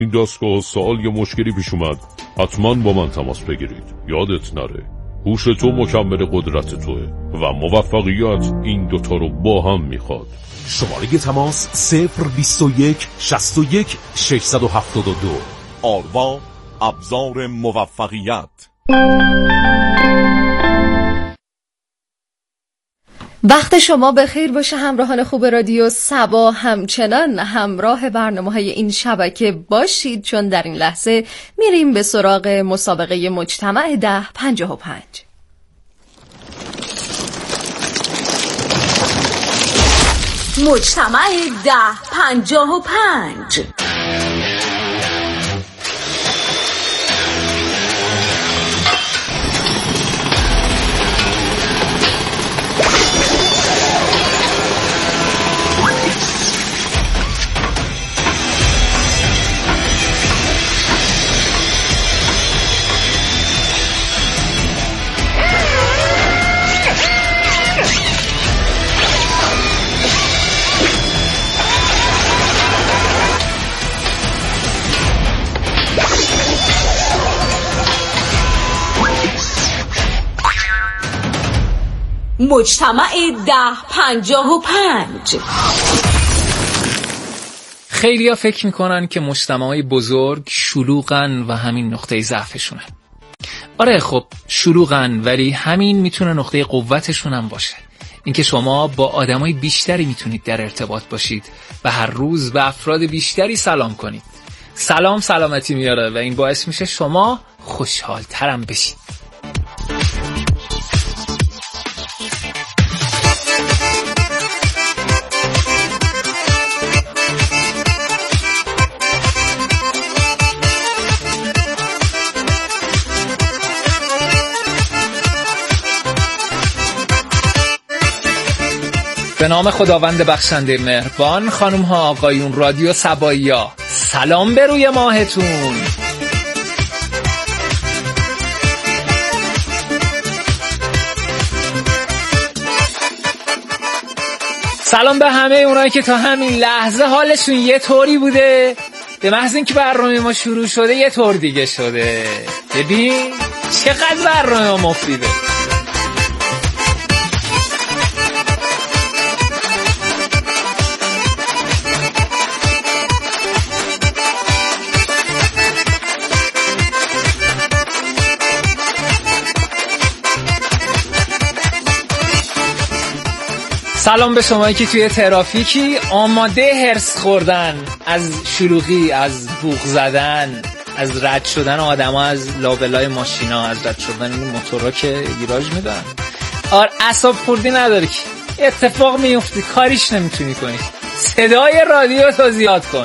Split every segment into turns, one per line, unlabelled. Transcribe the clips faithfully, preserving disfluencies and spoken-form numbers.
این دستگاه سوال یه مشکلی پیش اومد، حتما با من تماس بگیرید. یادت نره هوش تو مکمل قدرت توه و موفقیت این دوتا رو با هم میخواد.
شماره تماس صفر بیست و یک شصت و یک ششصد و هفتاد و دو.
آروا، ابزار موفقیت.
وقت شما بخیر باشه همراهان خوب رادیو سبا، همچنان همراه برنامه‌های این شبکه باشید، چون در این لحظه میریم به سراغ مسابقه مجتمع ده پنجاه و پنج. مجتمع ده پنجاه و پنج. مجتمع ده پنجاه و پنج.
خیلی ها فکر میکنن که مجتمعای بزرگ شلوغن و همین نقطه ضعفشونه. آره خب شلوغن، ولی همین میتونه نقطه قوتشون هم باشه. اینکه شما با آدمای بیشتری میتونید در ارتباط باشید و هر روز به افراد بیشتری سلام کنید. سلام سلامتی میاره و این باعث میشه شما خوشحال ترم بشید. به نام خداوند بخشنده مهربان، خانم ها آقایون رادیو سبایا، سلام به روی ماهتون. سلام به همه اونایی که تا همین لحظه حالشون یه طوری بوده، به محض اینکه برنامه ما شروع شده یه طور دیگه شده. ببین چقدر برنامه ما مفیده. سلام به شمایی که توی ترافیکی آماده هرس خوردن از شلوغی، از بوق زدن، از رد شدن آدم ها از لابلای ماشینا، از رد شدن این موتورها که ویراژ میدن. آر اعصاب خوردی نداره که اتفاق میفته، کاریش نمیتونی کنی. صدای رادیو تو زیاد کن.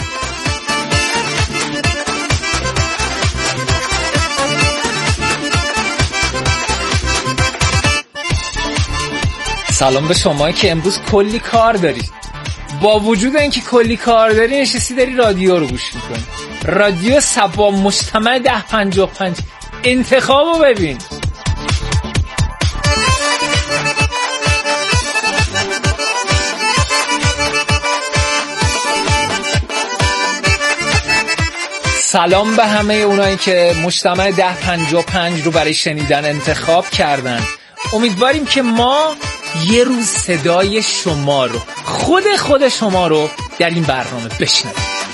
سلام به شما که امروز کلی کار دارید. با وجود اینکه کلی کار داری نشستی داری رادیو رو گوش میکنی. رادیو سبا مجتمع ده پنجاه و پنج، انتخابو ببین. سلام به همه اونایی که مجتمع ده پنجاه و پنج رو برای شنیدن انتخاب کردن. امیدواریم که ما یه روز صدای شما رو، خود خود شما رو در این برنامه بشنویم.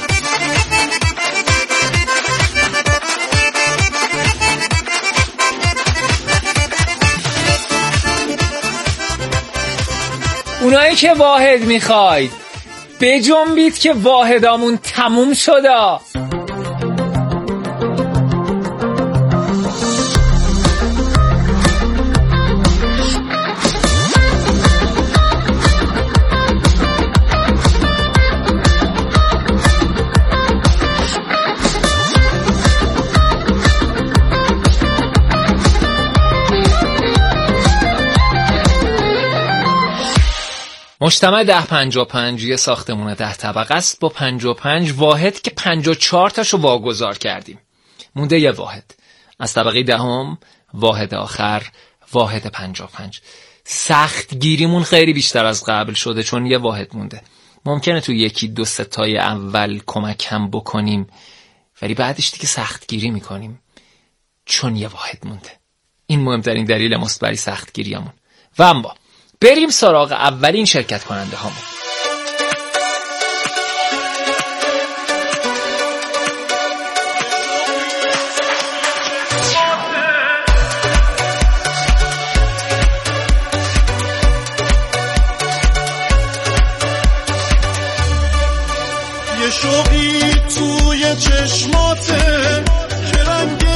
اونایی که واحد میخواید بجنبید که واحدامون تموم شده. مجتمع ده پنجاه و پنج یه ساختمون ده طبقه است با پنجاه و پنج واحد که پنجاه و چهار تاشو واگذار کردیم. مونده یه واحد. از طبقه دهم واحد آخر، واحد پنجاه و پنج. سخت گیریمون خیلی بیشتر از قبل شده چون یه واحد مونده. ممکنه تو یکی دو ستای اول کمک هم بکنیم، ولی بعدش دیگه سختگیری میکنیم چون یه واحد مونده. این مهمترین دلیل مثبری سختگیریامون. و اما بریم سراغ اولین شرکت کننده هامون.
یه شوقی توی چشماته که رنگ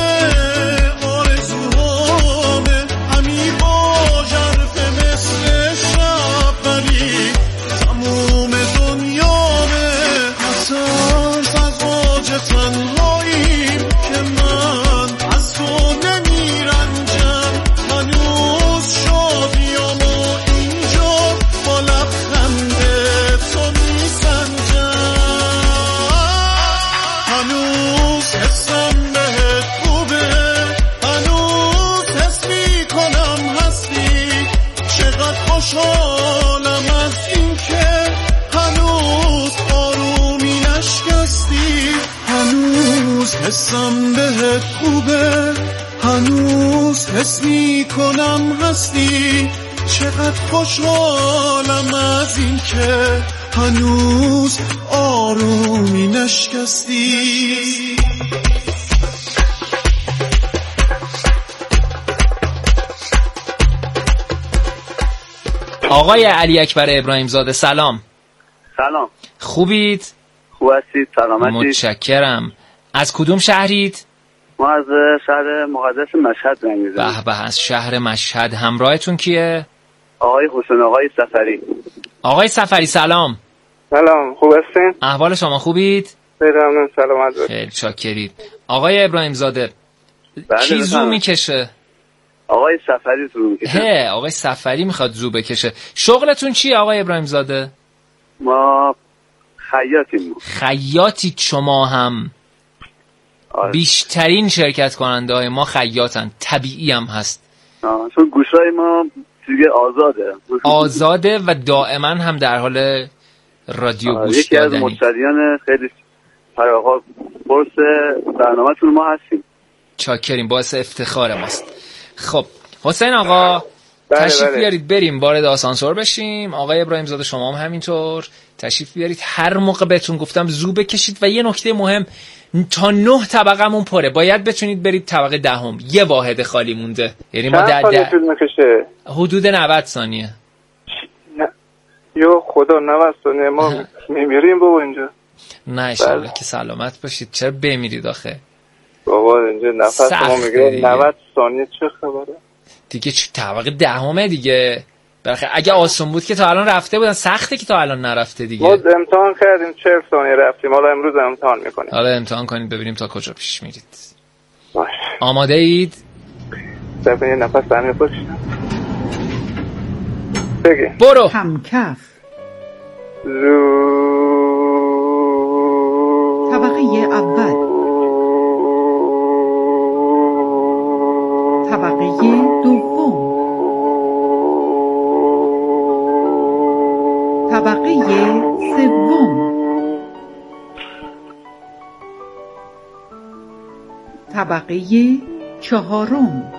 آرزوهامه، همی با ژرف مثل شب ولی تموم دنیامه. مثلا فقاج تنهاییم که من از تو نمیرنجم، هنوز شادیامو اینجا با لبخنده تو میسنجم. هنوز حسم بهت خوبه، هنوز حس میکنم هستی، چقدر خوشحالم از این که هنوز آرومی نشکستی. هنوز حسم بهت خوبه، هنوز حس میکنم هستی، چقدر خوشحالم از این که هنوز آرومی نشکستی.
آقای علی اکبر ابراهیم زاده سلام.
سلام.
خوبید؟
خوب هستید؟ سلامتی؟
متشکرم. از کدوم شهرید؟
ما از شهر مقدس مشهد زنگ می‌زنیم.
به به، از شهر مشهد. همراهتون کیه؟
آقای حسین آقای سفری.
آقای سفری سلام.
سلام، خوب هستین؟
احوال شما خوبید؟
ممنون، سلامت باشید.
خیلی چاکرید. آقای ابراهیم زاده
بله
کی زو
بفرمایید.
میکشه؟
آقای سفری زو میکشه.
هه، آقای سفری میخواد زو بکشه. شغلتون چیه آقای ابراهیم زاده؟
ما خیاطیم.
خیاطی شما هم؟
آره.
بیشترین شرکت کننده های ما خیاطن. طبیعی هم هست.
آه. چون گوشای ما دیگه آزاده.
آزاده و دائما هم در حال رادیو
آه.
گوش
یکی
دادنی.
از مشتریان خیلی فراخوار پرس برنامه‌تون ما هستیم.
چاکریم، باعث افتخار ماست. خب حسین آقا
بله
تشریف
بله.
بیارید بریم وارد آسانسور بشیم. آقای ابراهیم زاده شما هم همینطور تشریف بیارید. هر موقع بهتون گفتم زو بکشید. و یه نکته مهم، تا نه طبقه‌مون پره، باید بتونید برید طبقه دهم. یه واحد خالی مونده، یعنی ما در, در
طول میکشه؟
حدود نود ثانیه.
نه یو خدا نود ثانیه ما میمیریم بابا اینجا.
نه انشالله که سلامت باشید. چرا بمیرید آخه
بابا؟ اینجا نفس ما میگیره. نود ثانیه چه خبره
دیگه؟ چه طبقه دهمه دیگه. بالاخره اگه آسون بود که تا الان رفته بودن. سخته که تا الان نرفته دیگه.
ما امتحان کردیم چهل ثانیه رفتیم، حالا امروز امتحان میکنیم.
حالا امتحان کنید ببینیم تا کجا پیش میرید.
باشه.
آماده اید؟
ببین یه نفس عمیق بکشم. بگی
برو.
همکف.
زو
طبقه اول. طبقه دوم. طبقه سوم. طبقه چهارم.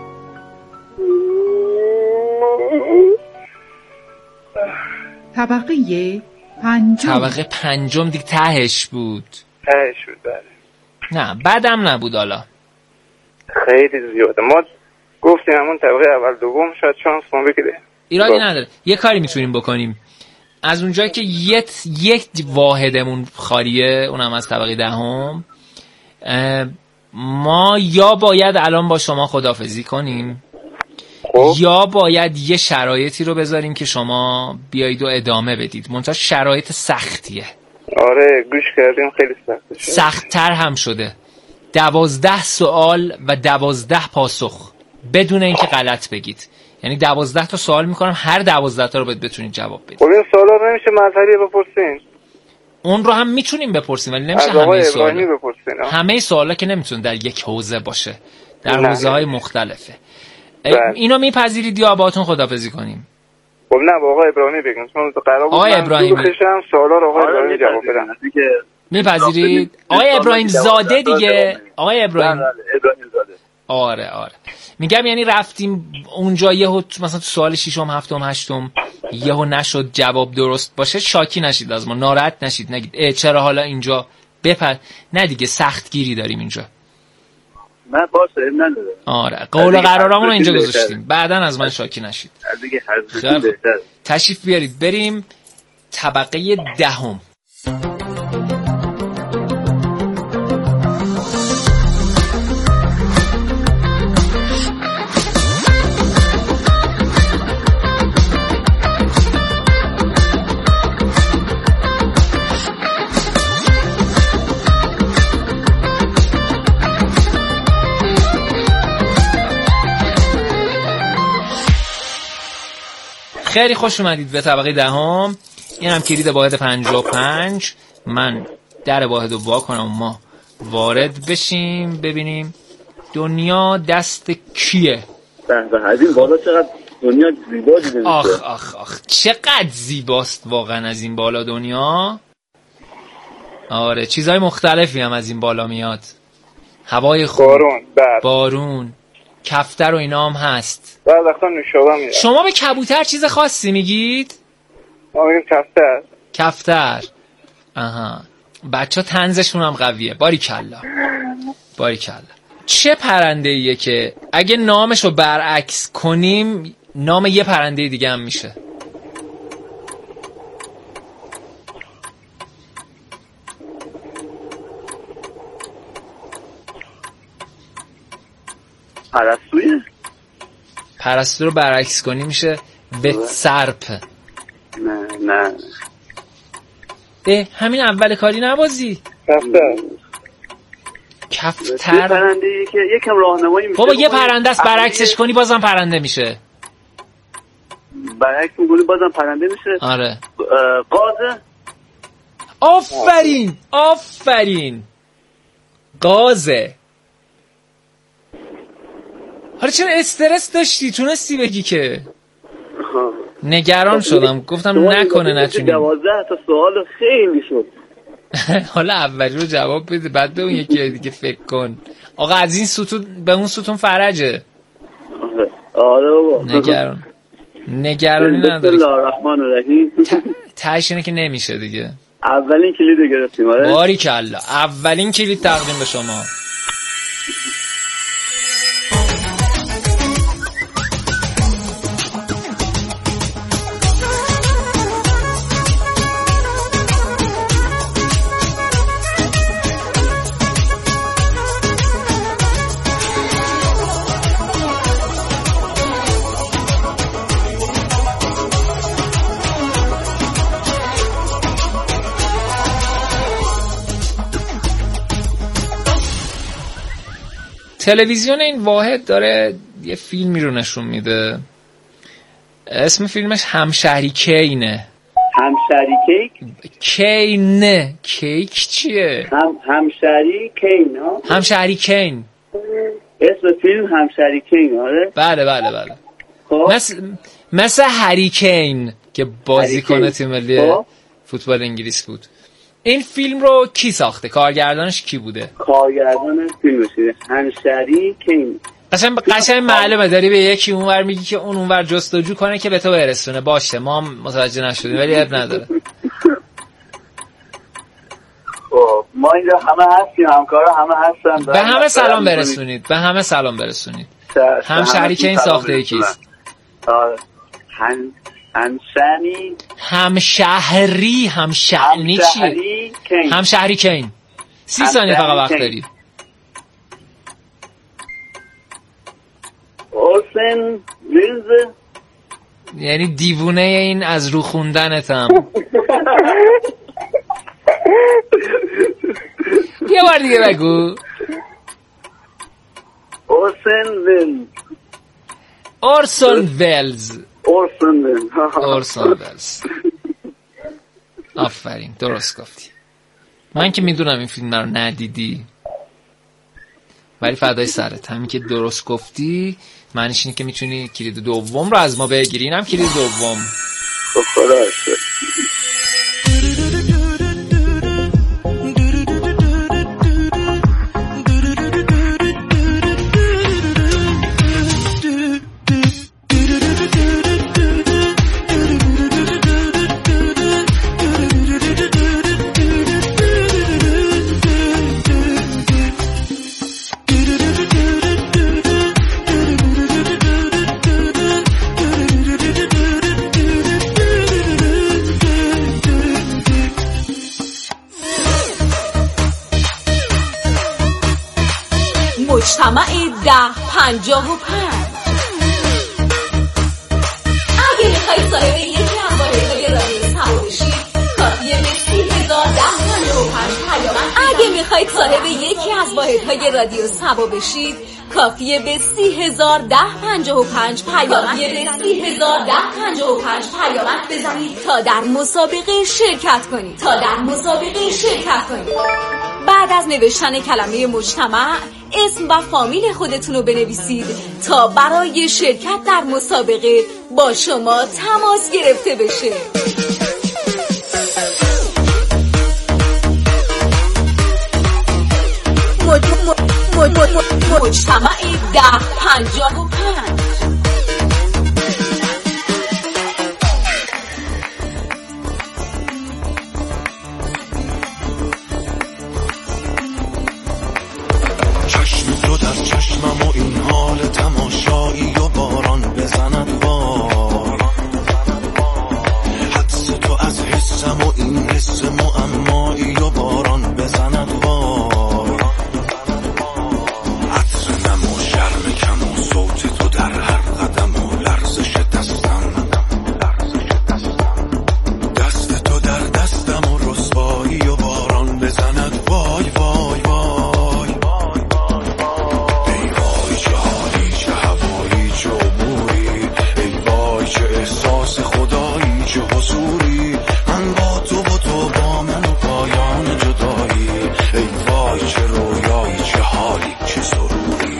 طبقه پنجم.
طبقه پنجم دیگه تهش بود.
تهش بود بله.
نه بدم نبود. حالا
خیلی زیاده. ما گفتیم همون طبقه اول دوم، شاید شانس ما بگیره.
ایرادی نداره. یه کاری میتونیم بکنیم. از اونجایی که یک یک واحدمون خالیه، اونم از طبقه دهم، ما یا باید الان با شما خداحافظی کنیم
خب.
یا باید یه شرایطی رو بذاریم که شما بیایید و ادامه بدید. منتها شرایط سختیه.
آره گوش کردیم خیلی سخته شد.
سخت‌تر هم شده. دوازده سوال و دوازده پاسخ بدون اینکه غلط بگید. یعنی دوازده تا سوال میکنم، هر دوازده تا رو باید بتونید جواب بدید.
خب این سوالا رو نمیشه مظهری بپرسین؟
اون رو هم میتونیم بپرسیم ولی نمیشه
از آقای
همه
ابراهیمی
سوالا.
بپرسین.
همه سوالا که نمیتونه در یک حوزه باشه، در
نه.
حوزه های مختلفه.
بله.
اینو میپذیرید یا باهاتون خداحافظی کنیم؟
خب نه با آقای ابراهیمی بگیم چون قرار بود
آقای
من
ابراهیمی
خشم سوالا رو آقای ابراهیمی جواب بدم.
میپذیرید؟ آقای ابراهیم زاده دیگه. آقای ابراهیم
ابراهیم زاده.
آره آره میگم یعنی رفتیم اونجا یهو مثلا تو سوال ششم هفتم هشتم یهو نشد جواب درست باشه، شاکی نشید از ما، ناراحت نشید، نگید اه چرا حالا اینجا بپر، نه دیگه سخت گیری داریم اینجا.
من باشه نداره.
آره قول و قرارامون رو اینجا گذاشتیم، بعداً از من شاکی نشید.
دیگه حذف بهتره.
تشریف بیارید بریم طبقه دهم. خیلی خوش اومدید به طبقه دهم. این هم کلید واحد پنجاه و پنج. من در واحد رو وا کنم و ما وارد بشیم ببینیم دنیا دست کیه.
به به از این بالا چقدر دنیا زیبا دیده میشه.
آخ آخ آخ چقدر زیباست واقعا از این بالا دنیا. آره چیزهای مختلفی هم از این بالا میاد. هوای خوب،
بارون، برف،
بارون، کفتر و اینا هم هست.
بعد وقتا نوشابه میاد.
شما به کبوتر چیز خاصی میگید؟
ما میگیم کفتر.
کفتر. آها بچه ها طنزشون هم قویه. باریکلا باریکلا. چه پرنده ایه که اگه نامشو برعکس کنیم نام یه پرنده دیگه هم میشه؟
پرستویه؟
پرستو رو برعکس کنی میشه به سرپ.
نه نه
اه همین اول کاری نبازی.
کفتر.
کفتر.
یه پرنده ای که یکم راهنمایی میشه.
بابا یه پرنده است برعکسش کنی بازم پرنده میشه.
برعکس میگونی بازم پرنده میشه.
آره
قازه.
آفرین آفرین قازه. حالا چرا استرس داشتی؟ تونستی بگی که نگران شدم گفتم نکنه نتونی.
دوازده تا سوال خیلی شد.
حالا اولی رو جواب بده بعد به اون یکی دیگه فکر کن. آقا از این ستون به اون ستون فرجه.
آره بابا
نگران نگرانی نداری.
بسم الله الرحمن الرحیم.
تهش اینه که نمیشه دیگه.
اولین کلید گرفتیم. آره
باریکلا اولین کلید تقدیم به شما. تلویزیون این واحد داره یه فیلمی رو نشون میده. اسم فیلمش همشهری کینه.
همشهری کیک؟
کینه. کیک چیه؟
هم همشهری کین ها؟
همشهری کین.
اسم فیلم همشهری کین. آره
بله بله بله.
خب
مثل مثل هری کین که بازیکن تیم ملی فوتبال انگلیس بود. این فیلم رو کی ساخته؟ کارگردانش کی بوده؟
کارگردان فیلمش همشهری کین.
قشنگ قشنگ معلومه داری به یکی اونور میگی که اون اونور جستجو کنه که به تو برسونه. باشه ما هم متوجه نشدیم ولی اب نداره.
خب ما اینجا همه هستیم، همکارا همه هستن.
به همه سلام برسونید. به همه سلام برسونید. همشهری کین ساخته کیست؟
آره هم همشهری
همشهری همشهری چیه؟ همشهری کین. سی ثانیه فقط وقت داری.
اورسن ویلز.
یعنی دیوونه این از رو خوندنتم. یه بار دیگه بگو.
اورسن ویلز.
اورسون ویلز.
اورسون ویلز.
اورسون ویلز. آفرین درست گفتی. من که میدونم این فیلم رو ندیدی ولی فدای سرت. همین که درست گفتی معنیش اینه که میتونی کلید دوم رو از ما بگیری. اینم کلید دوم.
خب خدا هست.
مجتمع ده پنجاه و پنج. اگه میخوای صاحب یکی از واحدهای رادیو سبا بشی کافیه به سی هزار ده پنجاه و پنج پیام. اگه میخواید صاحب یکی از واحدهای رادیو سبا بشید کافیه به سی هزار ده پنجاه و پنج پیام به سی هزار ده پنجاه و پنج پیام بزنید تا در مسابقه شرکت کنید تا در مسابقه شرکت کنید. بعد از نوشتن کلمه مجتمع اسم و فامیل خودتون رو بنویسید تا برای شرکت در مسابقه با شما تماس گرفته بشه. مج... مج... مج... مج... مجتمع ده پنجاه و پنج.
چشم تو در چشمم و این حال تماشایی و باران بزند وار. حدس تو از حسم و این حس معمایی و باران بزند وار. عطر نم و شرم کم و صوت تو در هر قدم و لرزش دستم. دست تو در دستم و رسوایی و باران بزند وای وای وای. احساس خدایی چه حضوری من با تو و تو با من و پایان جدایی. ای وای چه رویایی چه حالی چه سروری.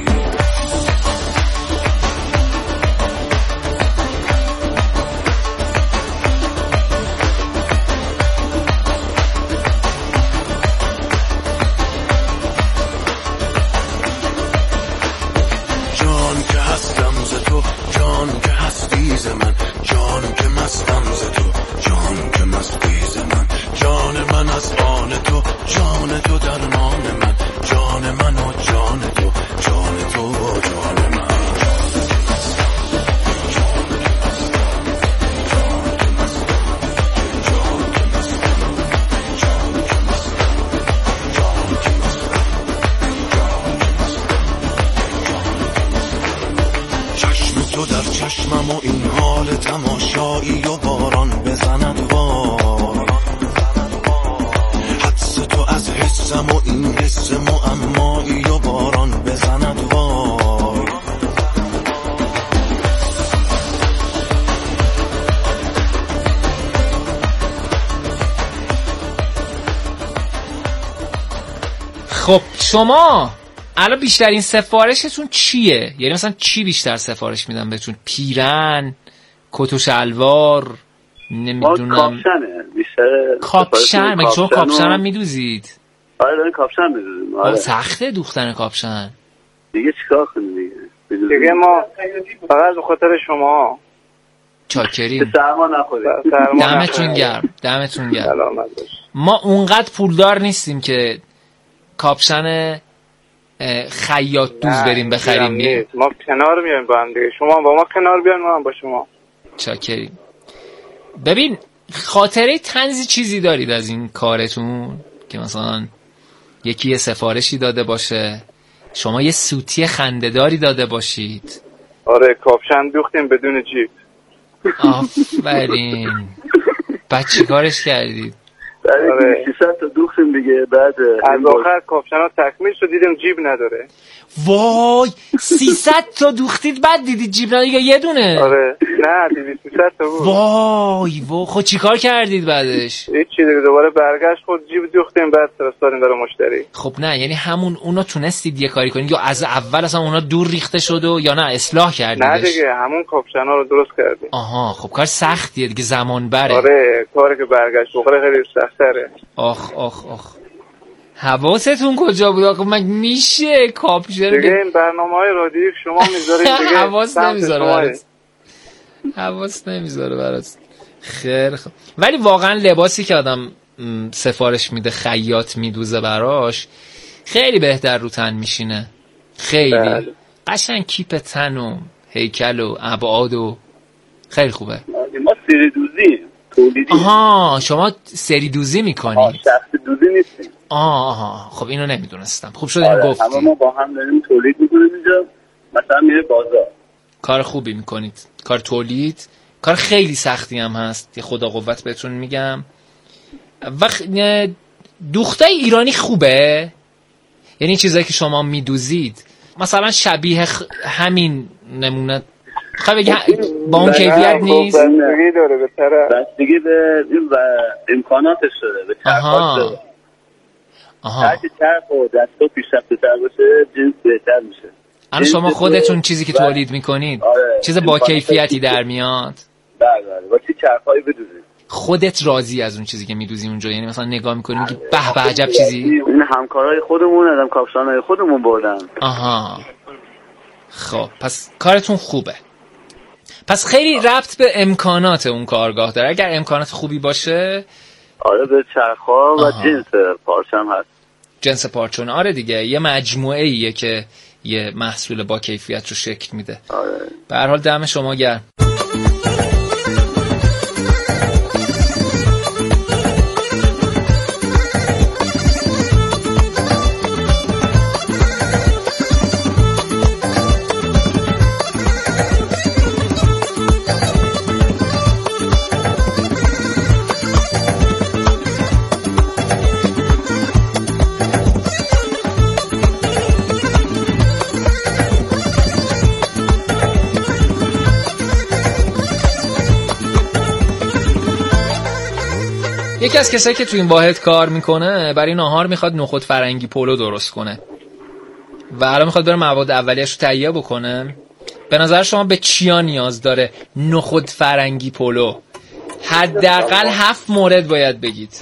جان که هستم ز تو جان که هستی ز من جان که مستم ز تو جان که مستی ز من جان من از آن تو جان تو درمان من جان من و جان تو جان تو و جان من. تو در چشمم و این حال تماشایی و باران بزند وار. حدس تو از حسم و این حس معمایی و باران بزند وار.
خب شما الان بیشترین سفارشتون چیه؟ یعنی مثلا چی بیشتر سفارش میدن بهتون؟ پیرن، کت و شلوار، نمیدونم.
کاپشنه بیشتر.
کاپشن؟ مگه شما کاپشن هم میدوزید؟
آره داریم کاپشن میدوزیم. آره
سخته دوختن کاپشن
دیگه. چیکار کنیم دیگه؟
دیگه ما فقط به خاطر شما
چاکریم.
سرما نخورید.
دمتون گرم دمتون گرم. ما اونقدر پولدار نیستیم که کاپشن خیاط دوز بریم بخریم.
بیایید ما کنار میایم با هم دیگه. شما با ما کنار بیان ما هم با شما.
چاکریم. ببین خاطره طنزی چیزی دارید از این کارتون که مثلا یکی یه سفارشی داده باشه شما یه سوتی خنده‌داری داده باشید؟
آره کاپشن دوختیم بدون جیب.
آفرین. بعد چی کارش کردید؟
آره شیشه سیصد تا دوختیم دیگه. بعد
از آخر کاپشنا تکمیل شد دیدم جیب نداره.
وای سیصد تا دوختید بعد دیدید جیب نداره یا یه دونه؟
آره نه دیدید سیصد تا بود.
وای وای خود چیکار کردید بعدش؟
هیچ چیزی دیگه دوباره برگشت خود جیب دوختیم بعد فرستادیم برای مشتری.
خب نه یعنی همون اونا تونستید یه کاری کنید یا از اول اصلا اونا دور ریخته شد و یا نه اصلاح کردیدش؟
نه دیگه همون کاپشنا رو درست کردیم.
آها خب کار سختیه دیگه زمان بره.
آره کاری که برگشت بخوره خیلی سخت‌تره.
آخ آخ آخ حواستون کجا بود آخه مگه میشه کاپشن
دیگه این برنامه‌های رادیویی شما میذارید دیگه
حواس نمیذاره برات حواس نمیذاره برات خیر خب ولی واقعا لباسی که آدم سفارش میده خیاط میدوزه براش خیلی بهتر رو تن میشینه خیلی بله. قشنگ کیپ تن و هیکل و ابعاد و خیلی خوبه.
ما سری دوزی تولیدی.
آها شما سری دوزی میکنید؟
آه شخص دوزی نیستیم.
آه آها خب اینو نمیدونستم. خوب شد اینو گفتی.
اما ما با هم داریم تولید میکنیم اینجا مثلا میره بازار.
کار خوبی میکنید. کار تولید کار خیلی سختی هم هست. یه خدا قوت بهتون میگم. و دوختای ایرانی خوبه؟ یعنی چیزایی که شما میدوزید مثلا شبیه خ... همین نمونه خب بگی با اون کیفیت نیست؟
بستگی داره به طرف
بستگی به امکاناتش داره به چرخاش داره. هرچی چرخ و دستا پیشرفته تر باشه جنس بهتر میشه.
الان شما خودتون چیزی که تولید میکنید آره. چیز با کیفیتی در میاد؟
بله بله با چی چرخایی بدوزید
خودت راضی از اون چیزی که میدوزی اونجا؟ یعنی مثلا نگاه میکنی میگی به به عجب چیزی.
این همکارای خودمون هم کاپشنای خودمون بردن.
آها خب پس کارتون خوبه. پس خیلی ربط به امکانات اون کارگاه داره. اگر امکانات خوبی باشه
آره به چرخا و آها. جنس پارچم هست.
جنس پارچون آره دیگه یه مجموعه ایه که یه محصول با کیفیت رو شکل میده.
آره.
به هر حال دم شما گرم. یکی از کسایی که تو این واحد کار میکنه برای ناهار میخواد نخود فرنگی پلو درست کنه و الان میخواد بره مواد اولیه‌اش رو تهیه بکنه. به نظر شما به چیا نیاز داره نخود فرنگی پلو؟ حداقل هفت مورد باید بگید.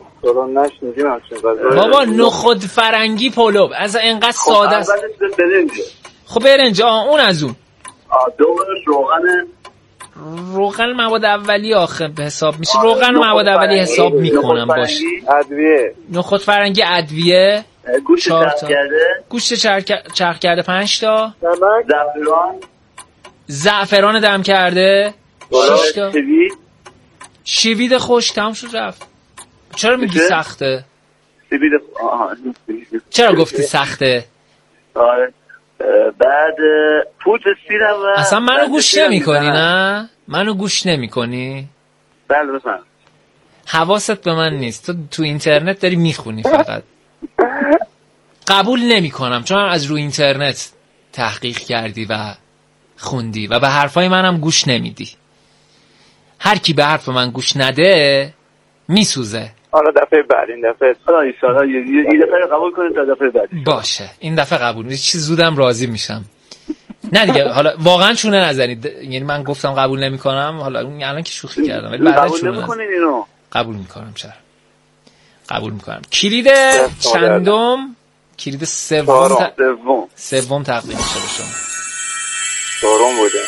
بابا نخود فرنگی پلو از اینقدر ساده است. خب برنج اون از اون
دومش روغن
روغن مواد اولی آخه به حساب میشه. روغن و مواد اولی حساب میکنم باش.
ادویه
نخود فرنگی ادویه
گوشت چرخ کرده
گوشت چرخ کرده پنج تا
زعفران
زعفران دم کرده شش تا
شوید
شوید خوش تمام شد رفت. چرا میگی سخته؟
شوید آها
چرا گفتی سخته؟
آره بعد پودر سیرم و
اصلا منو گوش نمی کنی نه؟ منو گوش نمی کنی؟
بله بسن
حواست به من نیست. تو تو اینترنت داری میخونی فقط. قبول نمی کنم چون از رو اینترنت تحقیق کردی و خوندی و به حرفای منم گوش نمیدی. هر کی به حرف من گوش نده میسوزه.
حالا دفعه بعد این دفعه
حالا ان شاء الله این دفعه قبول کنید تا دفعه بعد
باشه. این دفعه قبول میشه. چیز زودم راضی میشم. نه دیگه حالا واقعا چونه نزنید. یعنی من گفتم قبول نمیکنم حالا الان که شوخی کردم ولی بعدا
قبول نمیکنین اینو
قبول میکنم. چرا قبول میکنم. کلید چندم کلید سوم ت... سوم تقدیم شده به شما.
چهارم بوده.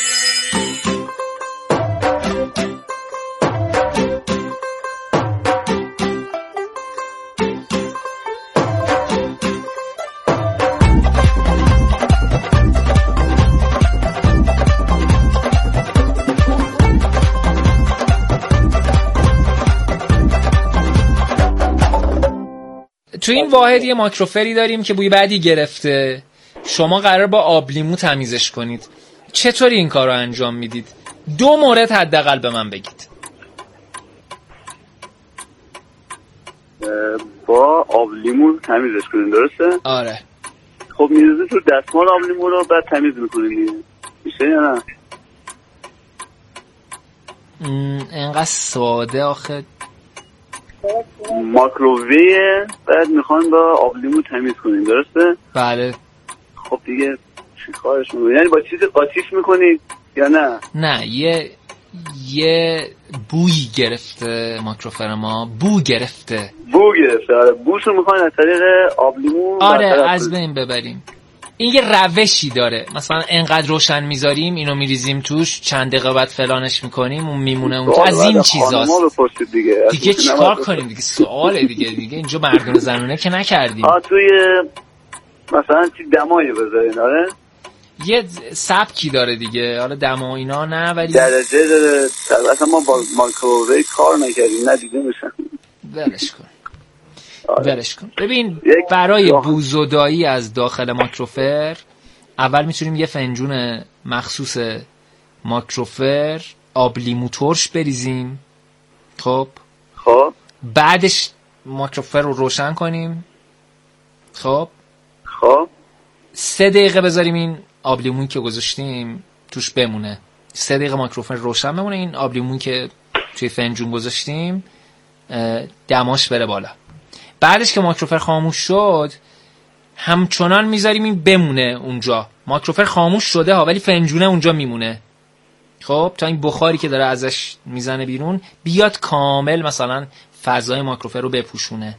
تو این واحد یه ماکروفری داریم که بوی بدی گرفته. شما قرار با آب لیمو تمیزش کنید. چطوری این کار رو انجام میدید؟ دو مورد حداقل به من بگید.
با آب لیمو تمیزش کنیم، درسته؟
آره.
خب میریزیم تو دستمال آب لیمو رو، بعد تمیز میکنیم، میشه یا نه؟
اینقدر ساده آخه.
ماکروویه، بعد میخوایم با آب لیمو تمیز کنیم، درسته؟
بله.
خب دیگه چی کارش میکنیم؟ یعنی با چیز قاطیش میکنیم یا نه؟
نه، یه یه بوی گرفته ماکروفر ما، بو گرفته
بو گرفته آره، بوشو میخواین از طریق آب لیمو
آره از بین ببریم. این یه روشی داره، مثلا انقدر روشن میذاریم اینو میریزیم توش، چند دقیقه بعد فلانش میکنیم اون میمونه اون از این چیزاست
دیگه.
دیگه چیکار کنیم دیگه؟ سواله دیگه دیگه اینجا مردونه زنونه که نکردیم.
آ توی مثلا چی دمایی بذارین؟ آره
یه سبکی داره دیگه، حالا دما اینا نه ولی
درجه داره. اصلا ما با مایکروویو کار نکردیم، ندیده میشن.
ولش کن ولش کن. ببین برای بوزودایی از داخل ماکروفر اول میتونیم یه فنجون مخصوص ماکروفر آب لیمو ترش بریزیم. خب
خب
بعدش ماکروفر رو روشن کنیم. خب
خب
سه دقیقه بذاریم این آب لیمویی که گذاشتیم توش بمونه، سه دقیقه ماکروفر روشن بمونه، این آب لیمویی که توی فنجون گذاشتیم دماش بره بالا. بعدش که ماکروفر خاموش شد همچنان میذاریم این بمونه اونجا. ماکروفر خاموش شده ها ولی فنجونه اونجا میمونه. خب تا این بخاری که داره ازش میزنه بیرون بیاد کامل مثلا فضای ماکروفر رو بپوشونه.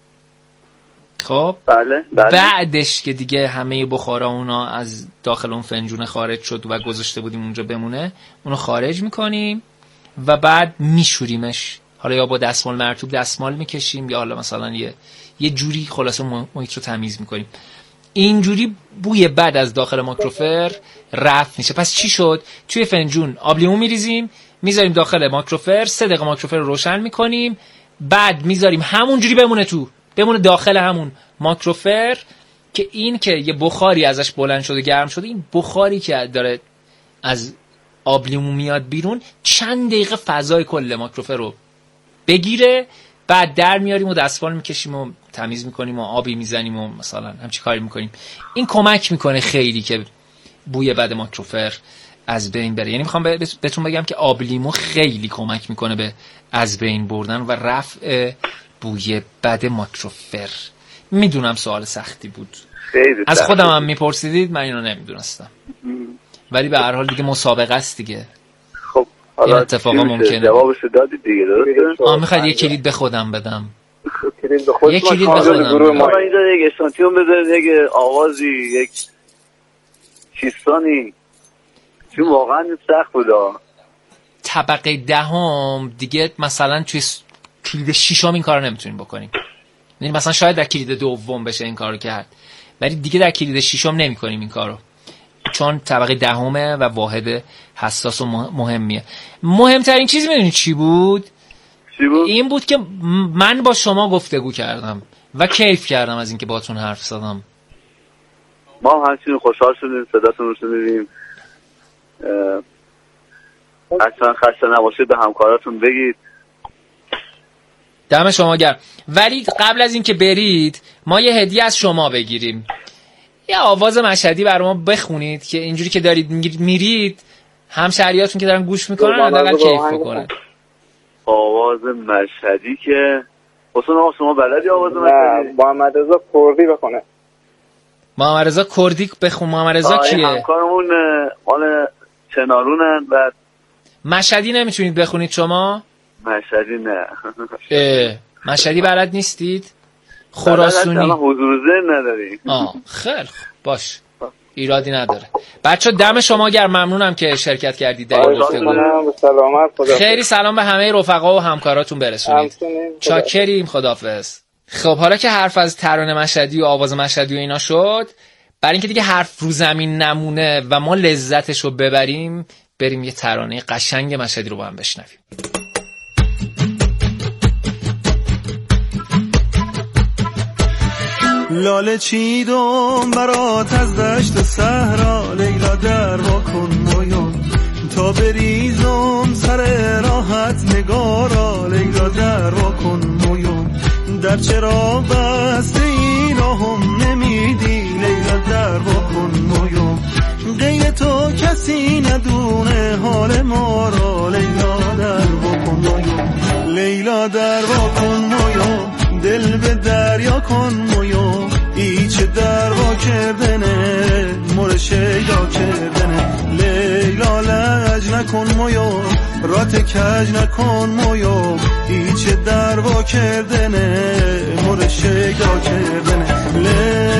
خب
بله بله.
بعدش که دیگه همه بخارا اونا از داخل اون فنجون خارج شد و گذاشته بودیم اونجا بمونه، اونو خارج میکنیم و بعد میشوریمش. حالا یا با دستمال مرطوب دستمال میکشیم یا حالا مثلا یه یه جوری خلاصه محیط رو تمیز میکنیم. اینجوری بوی بد از داخل ماکروفر رفع میشه. پس چی شد؟ توی فنجون آب لیمو میریزیم، میذاریم داخل ماکروفر، سه دقیقه ماکروفر رو روشن میکنیم، بعد میذاریم همونجوری بمونه تو، بمونه داخل همون ماکروفر که این که یه بخاری ازش بلند شده گرم شده، این بخاری که داره از آب لیمو میاد بیرون چند دقیقه فضای کل ماکروفر رو بگیره، بعد در میاریم و دستمال میکشیم و تمیز میکنیم و آبی میزنیم و مثلا همچی کاری میکنیم. این کمک میکنه خیلی که بوی بد ماکروفر از بین بره. یعنی میخوام بهتون بگم که آب لیمو خیلی کمک میکنه به از بین بردن و رفع بوی بد ماکروفر. میدونم سوال سختی بود، از خودم هم میپرسیدید، من اینو نمیدونستم، ولی به هر حال دیگه مسابقه است دیگه.
خب
این اتفاقا ممکنه.
جوابشو دادید دیگه، درسته؟
آ میخواد یه کلید به خودم بدم.
کلید به خودم.
یه کلید به خودم.
ما اینجا یک اسانتیون بذارید، یک آوازی، یک چیستانی، چون واقعا سخت بود.
طبقه دهم دیگه مثلا توی کلید ششم این کارو نمیتونیم بکنیم. یعنی مثلا شاید در کلید دوم بشه این کارو کرد، ولی دیگه در کلید ششم نمیکنیم این کارو، چون طبقه دهمه و واحد حساس و مهمیه. مهمترین چیز میدونی چی بود؟
چی بود؟
این بود که من با شما گفتگو کردم و کیف کردم از اینکه باهاتون حرف زدم.
ما همچنین خوشحال شدیم صداتون رو شنیدیم. اصلا خسته نباشید، به همکاراتون بگید.
دم شما گرم. ولی قبل از اینکه برید ما یه هدیه از شما بگیریم. یه آواز مشهدی برای ما بخونید که اینجوری که دارید میرید همشهریاتون که دارن گوش میکنن حداقل کیف بکنن.
آواز مشهدی که حسین آقا شما بلدی آواز مشهدی؟
محمد رضا کردی بخونه.
محمد رضا کردی بخون. محمد رضا کیه؟
همکارمون مال چنارونن. بعد
مشهدی نمیتونید بخونید شما؟
مشهدی نه.
اه مشهدی بلد نیستید؟ خراسونی
حضور ذهن نداری.
آه خیلی باش، ایرادی نداره. بچه دم شما گرم، ممنونم که شرکت کردید در این گفتگو. خیلی سلام به همه رفقا و همکاراتون برسونید. چاکریم، خداحافظ. خب حالا که حرف از ترانه مشهدی و آواز مشهدی و اینا شد، برای اینکه دیگه حرف رو زمین نمونه و ما لذتش رو ببریم، بریم یه ترانه قشنگ مشهدی رو با هم بشنویم.
لاله چیدم برات از دشت صحرا، لیلا در وا کن بایان تا بریزم سر راحت نگارا، لیلا در وا کن بایان
در چرا بسته این راهم نمیدی لیلا در واکن مویوم غیر تو کسی ندونه حال ما را لیلا در واکن مویوم لیلا در واکن مویوم دل به دریا کن مویوم ایچ در وا کردنه مرشه یا کردنه لیلا لج نکن مویوم رات کج نکن مویوم ایچ در وا کردنه مرشه یا کردنه